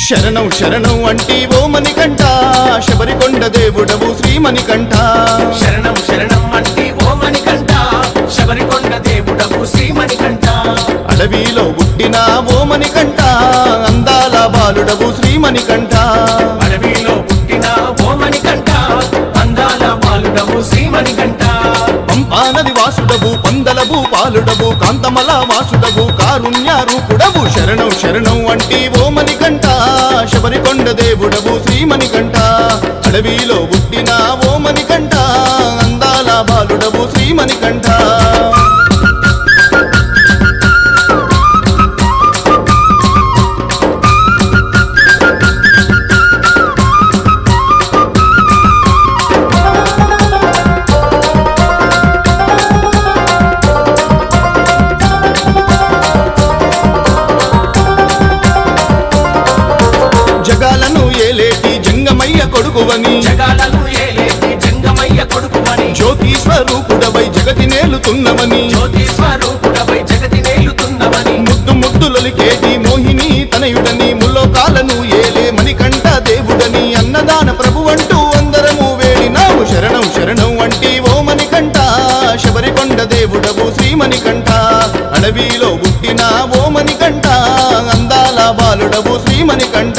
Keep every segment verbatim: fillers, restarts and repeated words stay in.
శరణం శరణం అంటి ఓ మణికంఠ శబరికొండ దేవుడవు శ్రీమణికంఠ శరణం శరణం అంటి ఓ మణికంఠ శబరికొండ దేవుడవు శ్రీమణికంఠ అడవిలో పుట్టిన ఓ మణికంఠ అందాల బాలుడవు శ్రీమణికంఠ అడవిలో పుట్టిన ఓ మణికంఠ అందాల బాలుడవు శ్రీమణికంఠ పంపానది వాసుడవు పందలవు పాలుడవు కాంతమల వాసుడవు కారుణ్య రూపుడవు శరణం శరణం అంటి ఓ మణికంఠ శబరికొండ దేవుడవు శ్రీమణికంఠ అడవిలో పుట్టిన ఓ మణికంఠ అందాల బాలుడవు శ్రీమణికంఠ జగాలను ఏలేటి జంగమయ్య కొడుకువని జగాలను ఏలేటి జంగమయ్య కొడుకువని జ్యోతి స్వరూపుడవై జగతి నేలుతున్నవని జ్యోతి స్వరూపుడవై జగతి నేలుతున్నవని ముద్దు ముద్దులొలికేటి మోహిని తనయుడని ముల్లోకాలను ఏలే మణికంఠ దేవుడని అన్నదాన ప్రభువంటూ అందరము వేడినావు శరణం శరణం అంటి ఓ మణికంఠ శబరికొండ దేవుడవు శ్రీమణికంఠ అడవిలో పుట్టిన ఓ మణికంఠ అందాల బాలుడవు శ్రీమణికంఠ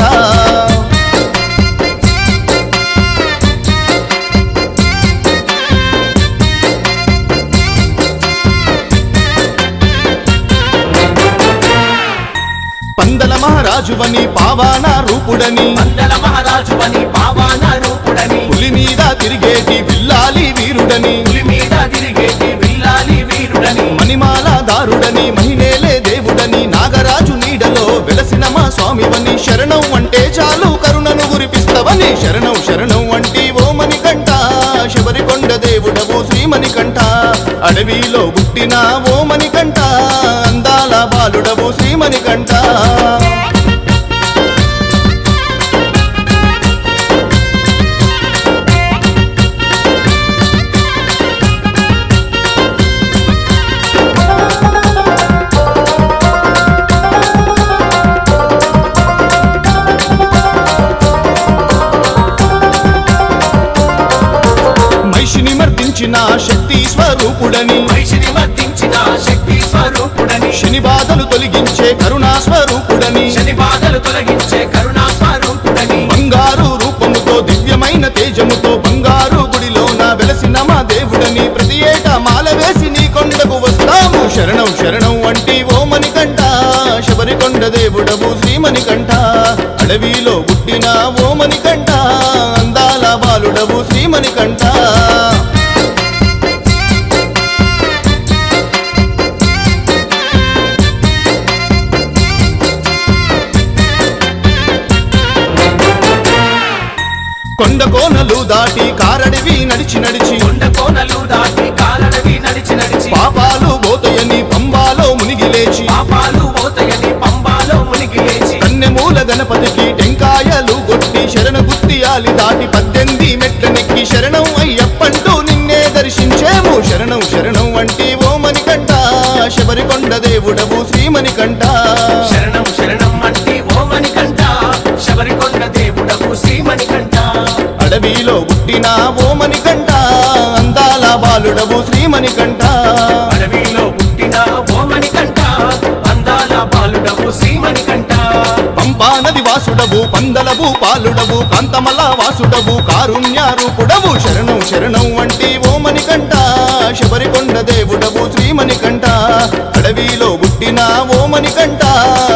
పందల మహారాజువని పావాన రూపుడని మందల మహారాజువని పావాన రూపుడని పులి మీద తిరిగేటి విల్లాలి వీరుడని పులి మీద తిరిగేటి విల్లాలి వీరుడని మణిమాల దారుడని మహిళలే దేవుడని నాగరాజు నీడలో వెలసిన మా స్వామివని శరణం అంటే చాలు కరుణను గురిపిస్తవని శరణం శరణం అంటి ఓ మణికంఠ శబరికొండ దేవుడవు శ్రీమణికంఠ అడవిలో పుట్టిన ఓ మణికంఠ అందాల బాలుడవు శ్రీమణికంఠ మహిషిని మర్దించిన శక్తి స్వరూపుడని మహిషిని మర్దించిన శక్తి స్వరూపుడని శని బాధలు తొలగించే కరుణా స్వరూపుడని శని బాధలు తొలగించే కరుణా స్వరూపుడని బంగారు రూపముతో దివ్యమైన తేజముతో బంగారు గుడిలోన వెలసిన మా దేవుడని ప్రతి ఏటా మాల వేసి నీ కొండకు వస్తాము శరణం శరణం అంటి ఓ మణికంఠ శబరికొండ దేవుడవు శ్రీమణికంఠ అడవిలో పుట్టిన ఓ మణికంఠ అందాల బాలుడవు శ్రీమణికంఠ కొండ కోనలు దాటి కారడివి నడిచి నడిచి కొండ కోనలు దాటి కాలడవి నడిచి నడిచి పాపాలు పోతయని పంబాలో మునిగి లేచి పాపాలు పోతయని పంబాలో మునిగి లేచి కన్నెమూల గణపతికి టెంకాయలు కొట్టి శరణ గుత్తియాలి దాటి పద్దెనిమిది మెట్లనెక్కి శరణం అయ్యప్పంటూ నిన్నే దర్శించేము శరణం శరణం అంటి ఓ మణికంఠ శబరికొండ దేవుడవు శ్రీమణికంఠ శరణం శరణం అంటి ఓ మణికంఠ శబరికొండ దేవుడవు శ్రీమణికంఠ అడవిలో పుట్టిన ఓ మణికంఠ అందాల బాలుడవు శ్రీమణికంఠ అడవిలో పుట్టిన ఓ మణికంఠ అందాల బాలుడవు శ్రీమణికంఠ పంపానది వాసుడవు పందలవు పాలుడవు కాంతమల వాసుడవు కారుణ్య రూపుడవు శరణం శరణం అంటి ఓ మణికంఠ శబరికొండ దేవుడవు శ్రీమణికంఠ అడవిలో పుట్టిన ఓ మణికంఠ